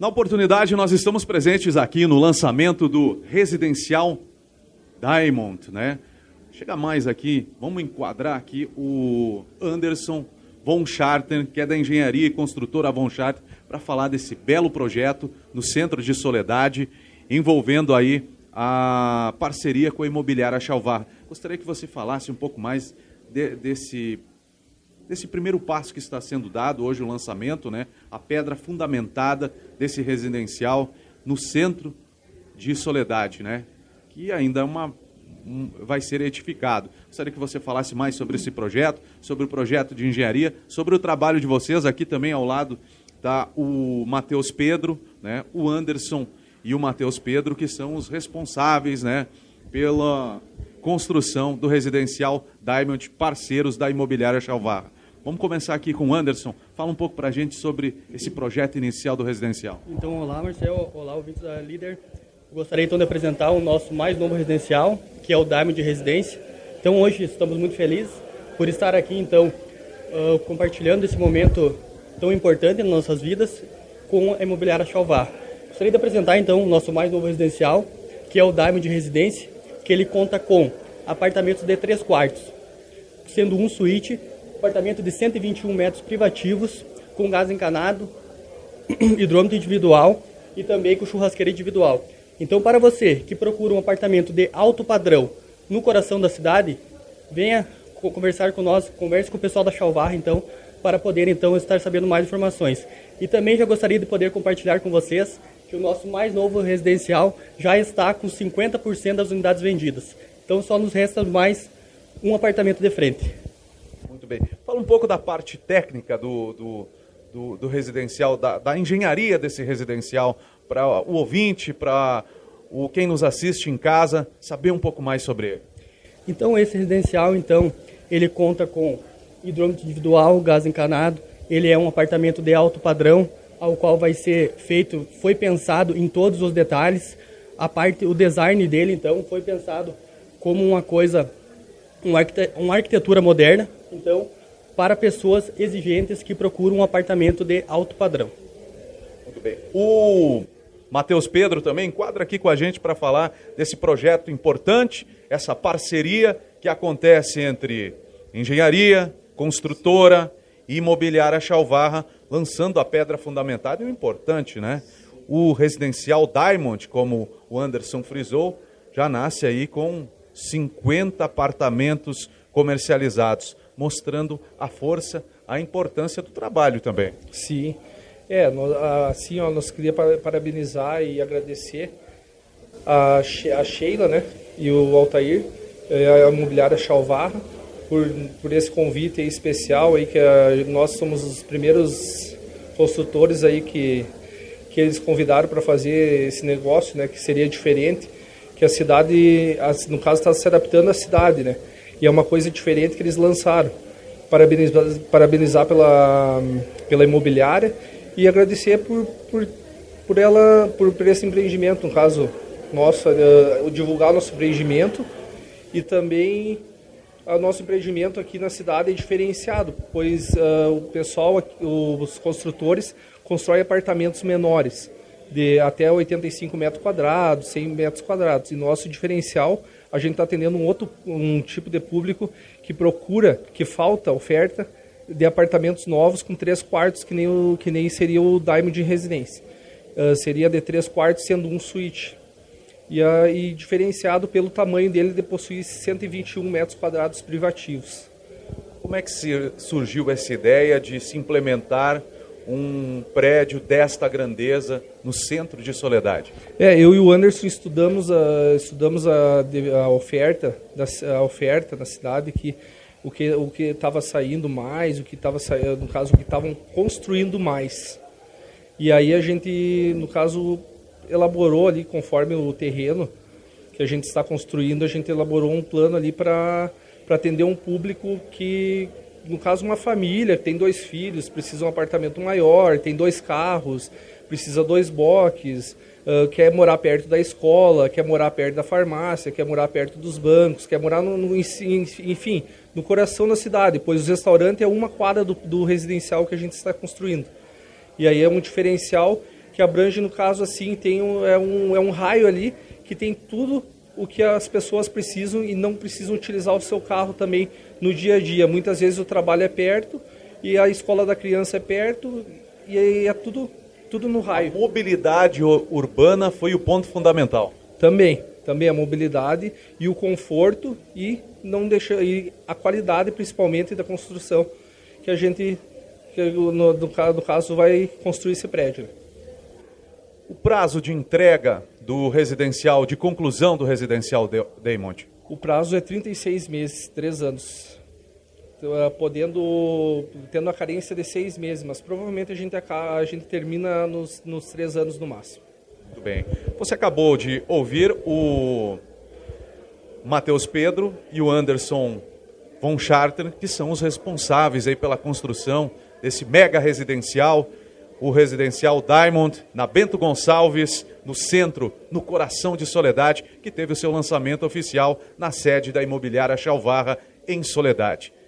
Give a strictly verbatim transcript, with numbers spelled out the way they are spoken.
Na oportunidade, nós estamos presentes aqui no lançamento do Residencial Diamond, né? Chega mais aqui, vamos enquadrar aqui o Anderson von Scharten, que é da Engenharia e Construtora von Scharten, para falar desse belo projeto no Centro de Soledade, envolvendo aí a parceria com a Imobiliária Chalvar. Gostaria que você falasse um pouco mais de, desse, desse primeiro passo que está sendo dado, hoje o lançamento, né? A pedra fundamentada desse residencial no Centro de Soledade, né? Que ainda é uma, um, vai ser edificado. Gostaria que você falasse mais sobre esse projeto, sobre o projeto de engenharia, sobre o trabalho de vocês. Aqui também ao lado está o Matheus Pedro, né? O Anderson e o Matheus Pedro, que são os responsáveis, né, pela construção do Residencial Diamond, parceiros da Imobiliária Chalvar. Vamos começar aqui com o Anderson. Fala um pouco para a gente sobre esse projeto inicial do residencial. Então, olá, Marcelo. Olá, ouvintes da Líder. Gostaria, então, de apresentar o nosso mais novo residencial, que é o Diamond Residência. Então, hoje estamos muito felizes por estar aqui, então, uh, compartilhando esse momento tão importante nas nossas vidas com a Imobiliária Chalvar. Gostaria de apresentar, então, o nosso mais novo residencial, que é o Diamond Residência, que ele conta com apartamentos de três quartos, sendo um suíte, apartamento de cento e vinte e um metros privativos, com gás encanado, hidrômetro individual e também com churrasqueira individual. Então, para você que procura um apartamento de alto padrão no coração da cidade, venha conversar com nós, converse com o pessoal da Chalvar, então, para poder, então, estar sabendo mais informações. E também já gostaria de poder compartilhar com vocês que o nosso mais novo residencial já está com cinquenta por cento das unidades vendidas. Então, só nos resta mais um apartamento de frente. Muito bem. Fala um pouco da parte técnica do, do, do, do residencial, da, da engenharia desse residencial, para o ouvinte, para o, quem nos assiste em casa, saber um pouco mais sobre ele. Então, esse residencial, então, ele conta com hidrômetro individual, gás encanado, ele é um apartamento de alto padrão, ao qual vai ser feito, foi pensado em todos os detalhes, a parte, o design dele, então, foi pensado como uma coisa, uma, arquite- uma arquitetura moderna, então, para pessoas exigentes que procuram um apartamento de alto padrão. Muito bem. O Matheus Pedro também enquadra aqui com a gente para falar desse projeto importante, essa parceria que acontece entre engenharia, construtora e Imobiliária Chalvar, lançando a pedra fundamentada e o importante, né? O Residencial Diamond, como o Anderson frisou, já nasce aí com cinquenta apartamentos comercializados, mostrando a força, a importância do trabalho também. Sim, é, assim, ó, nós queria parabenizar e agradecer a, a Sheila, né, e o Altair, a Imobiliária Chalvar, por, por esse convite aí especial, aí, que a, nós somos os primeiros construtores aí que, que eles convidaram para fazer esse negócio, né, que seria diferente, que a cidade, no caso, está se adaptando à cidade, né, e é uma coisa diferente que eles lançaram. Parabenizar, parabenizar pela, pela imobiliária e agradecer por, por, por ela, por, por esse empreendimento, no caso nosso, uh, divulgar o nosso empreendimento e também o nosso empreendimento aqui na cidade é diferenciado, pois uh, o pessoal, os construtores, constroem apartamentos menores, de até oitenta e cinco metros quadrados, cem metros quadrados. E nosso diferencial, a gente está atendendo um outro um tipo de público que procura, que falta oferta de apartamentos novos com três quartos, que nem, o, que nem seria o Diamond Residência. Uh, seria de três quartos, sendo um suíte. E, uh, e diferenciado pelo tamanho dele de possuir cento e vinte e um metros quadrados privativos. Como é que se surgiu essa ideia de se implementar um prédio desta grandeza no Centro de Soledade? É, eu e o Anderson estudamos a, estudamos a, a, oferta, da, a oferta na cidade, que o que o que estava saindo mais, o que estava saindo, no caso, o que estavam construindo mais. E aí a gente, no caso, elaborou ali, conforme o terreno que a gente está construindo, a gente elaborou um plano ali para para atender um público que, no caso, uma família, tem dois filhos, precisa de um apartamento maior, tem dois carros, precisa dois boxes, uh, quer morar perto da escola, quer morar perto da farmácia, quer morar perto dos bancos, quer morar, no, no, enfim, no coração da cidade, pois o restaurante é uma quadra do, do residencial que a gente está construindo. E aí é um diferencial que abrange, no caso, assim, tem um, é, um, é um raio ali que tem tudo o que as pessoas precisam e não precisam utilizar o seu carro também no dia a dia. Muitas vezes o trabalho é perto e a escola da criança é perto e aí é tudo, tudo no raio. A mobilidade urbana foi o ponto fundamental. Também, também a mobilidade e o conforto e, não deixa, e a qualidade, principalmente, da construção que a gente, que no, no, no caso, vai construir esse prédio. O prazo de entrega do residencial, de conclusão do residencial Daymont? O prazo é trinta e seis meses, três anos. Podendo, tendo a carência de seis meses, mas provavelmente a gente, a gente termina nos, nos três anos no máximo. Muito bem. Você acabou de ouvir o Matheus Pedro e o Anderson von Schartner, que são os responsáveis aí pela construção desse mega residencial, o residencial Daymont, na Bento Gonçalves, no centro, no coração de Soledade, que teve o seu lançamento oficial na sede da imobiliária Chalvarra, em Soledade.